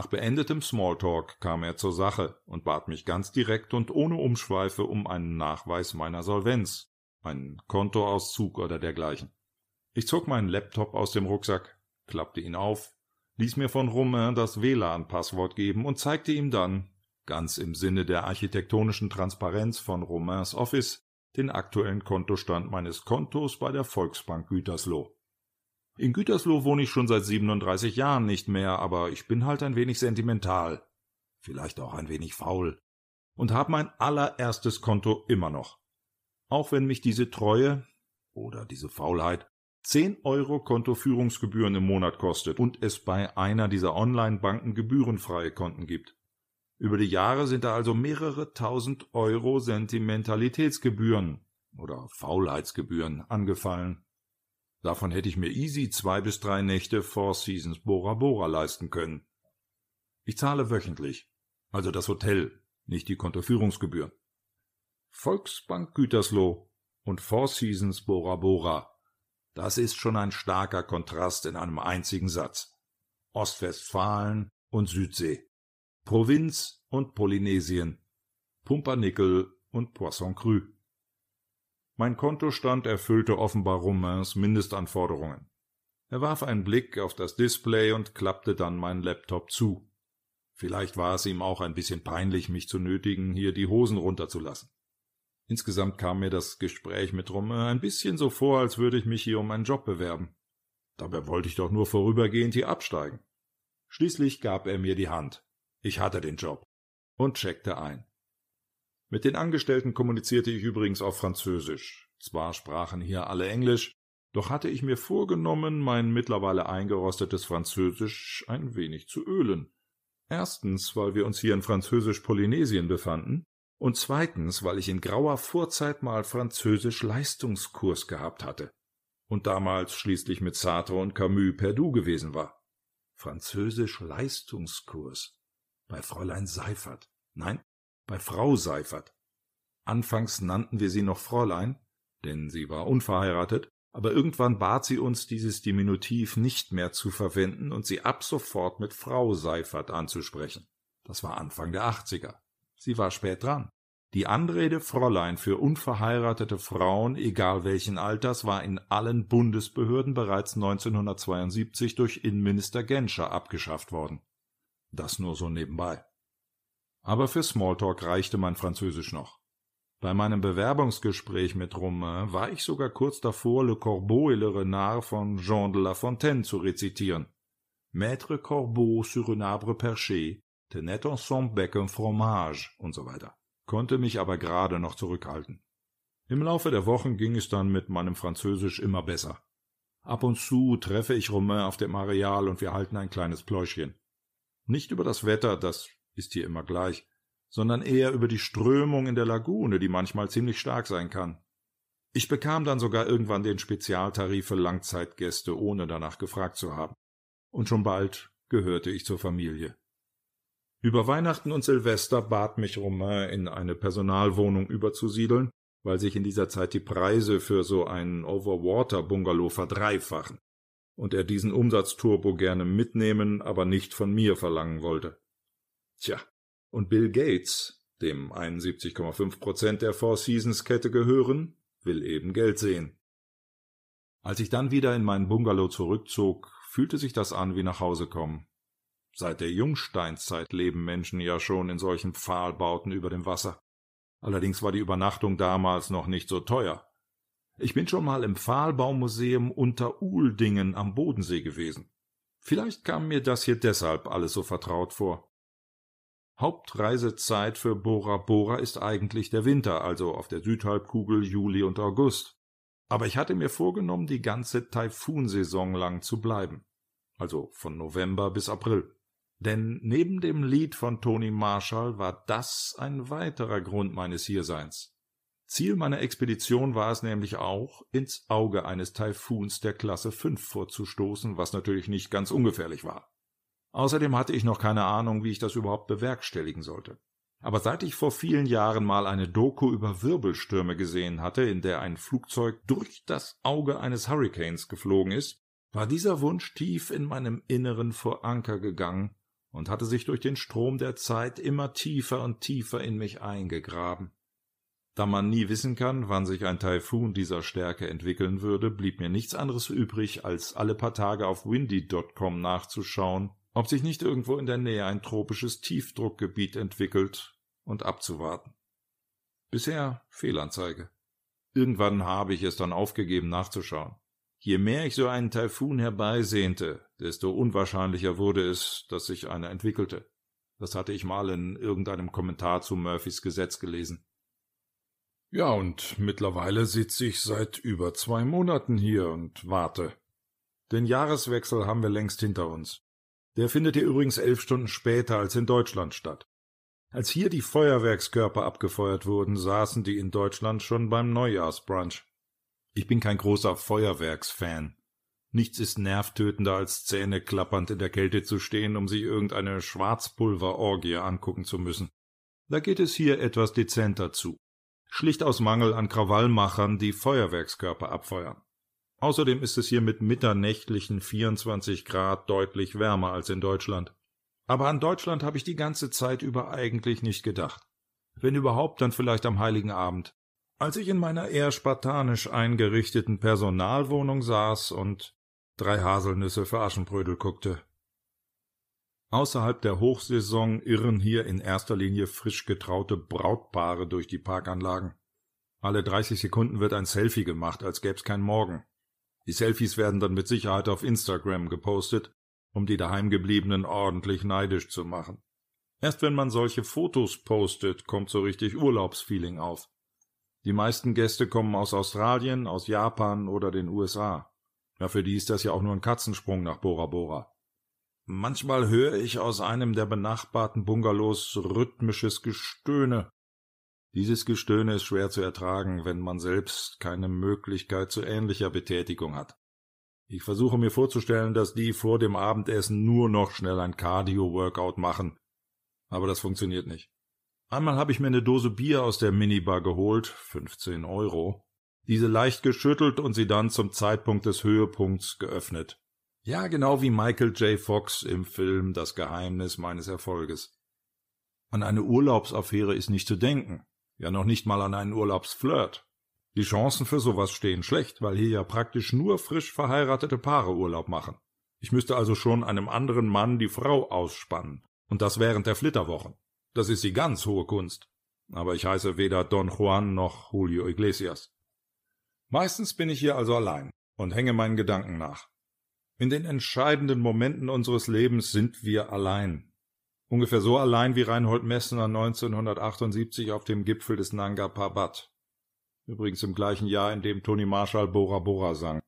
beendetem Smalltalk kam er zur Sache und bat mich ganz direkt und ohne Umschweife um einen Nachweis meiner Solvenz, einen Kontoauszug oder dergleichen. Ich zog meinen Laptop aus dem Rucksack, klappte ihn auf, ließ mir von Romain das WLAN-Passwort geben und zeigte ihm dann, ganz im Sinne der architektonischen Transparenz von Romains Office, den aktuellen Kontostand meines Kontos bei der Volksbank Gütersloh. In Gütersloh wohne ich schon seit 37 Jahren nicht mehr, aber ich bin halt ein wenig sentimental, vielleicht auch ein wenig faul, und habe mein allererstes Konto immer noch. Auch wenn mich diese Treue oder diese Faulheit 10 € Kontoführungsgebühren im Monat kostet und es bei einer dieser Online-Banken gebührenfreie Konten gibt. Über die Jahre sind da also mehrere tausend Euro Sentimentalitätsgebühren oder Faulheitsgebühren angefallen. Davon hätte ich mir easy 2 bis 3 Nächte Four Seasons Bora Bora leisten können. Ich zahle wöchentlich, also das Hotel, nicht die Kontoführungsgebühren. Volksbank Gütersloh und Four Seasons Bora Bora, das ist schon ein starker Kontrast in einem einzigen Satz. Ostwestfalen und Südsee, Provinz und Polynesien, Pumpernickel und Poisson cru. Mein Kontostand erfüllte offenbar Romains Mindestanforderungen. Er warf einen Blick auf das Display und klappte dann meinen Laptop zu. Vielleicht war es ihm auch ein bisschen peinlich, mich zu nötigen, hier die Hosen runterzulassen. Insgesamt kam mir das Gespräch mit Romain ein bisschen so vor, als würde ich mich hier um einen Job bewerben. Dabei wollte ich doch nur vorübergehend hier absteigen. Schließlich gab er mir die Hand. Ich hatte den Job und checkte ein. Mit den Angestellten kommunizierte ich übrigens auf Französisch. Zwar sprachen hier alle Englisch, doch hatte ich mir vorgenommen, mein mittlerweile eingerostetes Französisch ein wenig zu ölen. Erstens, weil wir uns hier in Französisch-Polynesien befanden, und zweitens, weil ich in grauer Vorzeit mal Französisch-Leistungskurs gehabt hatte und damals schließlich mit Sartre und Camus per Du gewesen war. Französisch-Leistungskurs bei Fräulein Seifert. Nein, bei Frau Seifert. Anfangs nannten wir sie noch Fräulein, denn sie war unverheiratet, aber irgendwann bat sie uns, dieses Diminutiv nicht mehr zu verwenden und sie ab sofort mit Frau Seifert anzusprechen. Das war Anfang der 80er. Sie war spät dran. Die Anrede Fräulein für unverheiratete Frauen, egal welchen Alters, war in allen Bundesbehörden bereits 1972 durch Innenminister Genscher abgeschafft worden. Das nur so nebenbei. Aber für Smalltalk reichte mein Französisch noch. Bei meinem Bewerbungsgespräch mit Romain war ich sogar kurz davor, Le Corbeau et le Renard von Jean de La Fontaine zu rezitieren. Maître Corbeau sur un arbre perché, tenait en son bec un fromage und so weiter, konnte mich aber gerade noch zurückhalten. Im Laufe der Wochen ging es dann mit meinem Französisch immer besser. Ab und zu treffe ich Romain auf dem Areal und wir halten ein kleines Pläuschchen. Nicht über das Wetter, das ist hier immer gleich, sondern eher über die Strömung in der Lagune, die manchmal ziemlich stark sein kann. Ich bekam dann sogar irgendwann den Spezialtarif für Langzeitgäste, ohne danach gefragt zu haben. Und schon bald gehörte ich zur Familie. Über Weihnachten und Silvester bat mich Romain, in eine Personalwohnung überzusiedeln, weil sich in dieser Zeit die Preise für so einen Overwater-Bungalow verdreifachen und er diesen Umsatzturbo gerne mitnehmen, aber nicht von mir verlangen wollte. Tja, und Bill Gates, dem 71,5% der Four Seasons-Kette gehören, will eben Geld sehen. Als ich dann wieder in meinen Bungalow zurückzog, fühlte sich das an wie nach Hause kommen. Seit der Jungsteinzeit leben Menschen ja schon in solchen Pfahlbauten über dem Wasser. Allerdings war die Übernachtung damals noch nicht so teuer. Ich bin schon mal im Pfahlbaumuseum unter Uhldingen am Bodensee gewesen. Vielleicht kam mir das hier deshalb alles so vertraut vor. Hauptreisezeit für Bora Bora ist eigentlich der Winter, also auf der Südhalbkugel Juli und August. Aber ich hatte mir vorgenommen, die ganze Taifunsaison lang zu bleiben, also von November bis April. Denn neben dem Lied von Tony Marshall war das ein weiterer Grund meines Hierseins. Ziel meiner Expedition war es nämlich auch, ins Auge eines Taifuns der Klasse 5 vorzustoßen, was natürlich nicht ganz ungefährlich war. Außerdem hatte ich noch keine Ahnung, wie ich das überhaupt bewerkstelligen sollte. Aber seit ich vor vielen Jahren mal eine Doku über Wirbelstürme gesehen hatte, in der ein Flugzeug durch das Auge eines Hurrikans geflogen ist, war dieser Wunsch tief in meinem Inneren vor Anker gegangen und hatte sich durch den Strom der Zeit immer tiefer und tiefer in mich eingegraben. Da man nie wissen kann, wann sich ein Taifun dieser Stärke entwickeln würde, blieb mir nichts anderes übrig, als alle paar Tage auf windy.com nachzuschauen, ob sich nicht irgendwo in der Nähe ein tropisches Tiefdruckgebiet entwickelt, und abzuwarten. Bisher Fehlanzeige. Irgendwann habe ich es dann aufgegeben nachzuschauen. Je mehr ich so einen Taifun herbeisehnte, desto unwahrscheinlicher wurde es, dass sich einer entwickelte. Das hatte ich mal in irgendeinem Kommentar zu Murphys Gesetz gelesen. Ja, und mittlerweile sitze ich seit über 2 Monaten hier und warte. Den Jahreswechsel haben wir längst hinter uns. Der findet hier übrigens 11 Stunden später als in Deutschland statt. Als hier die Feuerwerkskörper abgefeuert wurden, saßen die in Deutschland schon beim Neujahrsbrunch. Ich bin kein großer Feuerwerksfan. Nichts ist nervtötender, als zähneklappernd in der Kälte zu stehen, um sich irgendeine Schwarzpulverorgie angucken zu müssen. Da geht es hier etwas dezenter zu. Schlicht aus Mangel an Krawallmachern, die Feuerwerkskörper abfeuern. Außerdem ist es hier mit mitternächtlichen 24 Grad deutlich wärmer als in Deutschland. Aber an Deutschland habe ich die ganze Zeit über eigentlich nicht gedacht. Wenn überhaupt, dann vielleicht am Heiligen Abend, als ich in meiner eher spartanisch eingerichteten Personalwohnung saß und 3 Haselnüsse für Aschenbrödel guckte. Außerhalb der Hochsaison irren hier in erster Linie frisch getraute Brautpaare durch die Parkanlagen. Alle 30 Sekunden wird ein Selfie gemacht, als gäb's kein Morgen. Die Selfies werden dann mit Sicherheit auf Instagram gepostet, um die Daheimgebliebenen ordentlich neidisch zu machen. Erst wenn man solche Fotos postet, kommt so richtig Urlaubsfeeling auf. Die meisten Gäste kommen aus Australien, aus Japan oder den USA. Ja, für die ist das ja auch nur ein Katzensprung nach Bora Bora. Manchmal höre ich aus einem der benachbarten Bungalows rhythmisches Gestöhne. Dieses Gestöhne ist schwer zu ertragen, wenn man selbst keine Möglichkeit zu ähnlicher Betätigung hat. Ich versuche mir vorzustellen, dass die vor dem Abendessen nur noch schnell ein Cardio-Workout machen, aber das funktioniert nicht. Einmal habe ich mir eine Dose Bier aus der Minibar geholt, 15 €, diese leicht geschüttelt und sie dann zum Zeitpunkt des Höhepunkts geöffnet. Ja, genau wie Michael J. Fox im Film Das Geheimnis meines Erfolges. An eine Urlaubsaffäre ist nicht zu denken, ja noch nicht mal an einen Urlaubsflirt. Die Chancen für sowas stehen schlecht, weil hier ja praktisch nur frisch verheiratete Paare Urlaub machen. Ich müsste also schon einem anderen Mann die Frau ausspannen, und das während der Flitterwochen. Das ist die ganz hohe Kunst. Aber ich heiße weder Don Juan noch Julio Iglesias. Meistens bin ich hier also allein und hänge meinen Gedanken nach. In den entscheidenden Momenten unseres Lebens sind wir allein. Ungefähr so allein wie Reinhold Messner 1978 auf dem Gipfel des Nanga Parbat. Übrigens im gleichen Jahr, in dem Toni Marshall Bora Bora sang.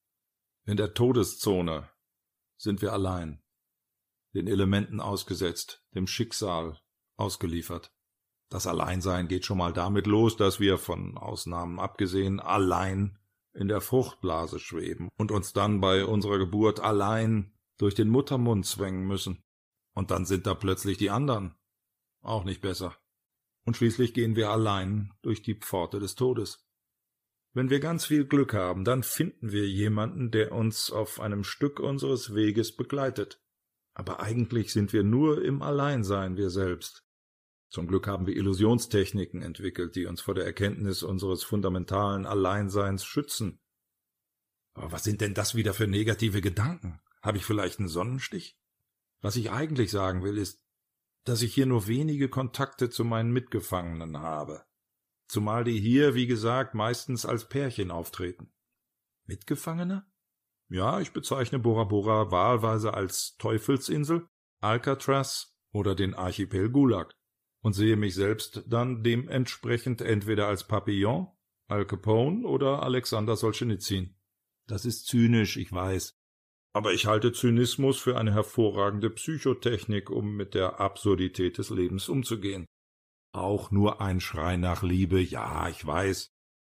In der Todeszone sind wir allein, den Elementen ausgesetzt, dem Schicksal ausgeliefert. Das Alleinsein geht schon mal damit los, dass wir, von Ausnahmen abgesehen, allein in der Fruchtblase schweben und uns dann bei unserer Geburt allein durch den Muttermund zwängen müssen. Und dann sind da plötzlich die anderen. Auch nicht besser. Und schließlich gehen wir allein durch die Pforte des Todes. Wenn wir ganz viel Glück haben, dann finden wir jemanden, der uns auf einem Stück unseres Weges begleitet. Aber eigentlich sind wir nur im Alleinsein wir selbst. Zum Glück haben wir Illusionstechniken entwickelt, die uns vor der Erkenntnis unseres fundamentalen Alleinseins schützen. Aber was sind denn das wieder für negative Gedanken? Habe ich vielleicht einen Sonnenstich? Was ich eigentlich sagen will, ist, dass ich hier nur wenige Kontakte zu meinen Mitgefangenen habe. Zumal die hier, wie gesagt, meistens als Pärchen auftreten. Mitgefangene? Ja, ich bezeichne Bora Bora wahlweise als Teufelsinsel, Alcatraz oder den Archipel Gulag und sehe mich selbst dann dementsprechend entweder als Papillon, Al Capone oder Alexander Solschenizyn. Das ist zynisch, ich weiß. Aber ich halte Zynismus für eine hervorragende Psychotechnik, um mit der Absurdität des Lebens umzugehen. Auch nur ein Schrei nach Liebe, ja, ich weiß.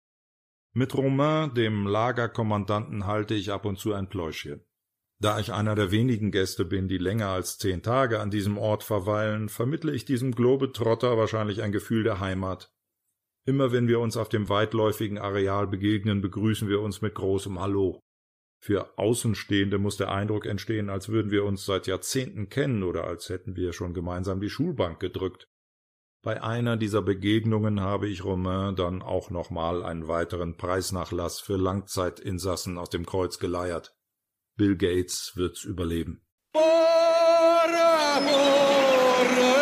Mit Romain, dem Lagerkommandanten, halte ich ab und zu ein Pläuschchen. Da ich einer der wenigen Gäste bin, die länger als 10 Tage an diesem Ort verweilen, vermittle ich diesem Globetrotter wahrscheinlich ein Gefühl der Heimat. Immer wenn wir uns auf dem weitläufigen Areal begegnen, begrüßen wir uns mit großem Hallo. Für Außenstehende muss der Eindruck entstehen, als würden wir uns seit Jahrzehnten kennen oder als hätten wir schon gemeinsam die Schulbank gedrückt. Bei einer dieser Begegnungen habe ich Romain dann auch nochmal einen weiteren Preisnachlass für Langzeitinsassen aus dem Kreuz geleiert. Bill Gates wird's überleben. Bora, bora.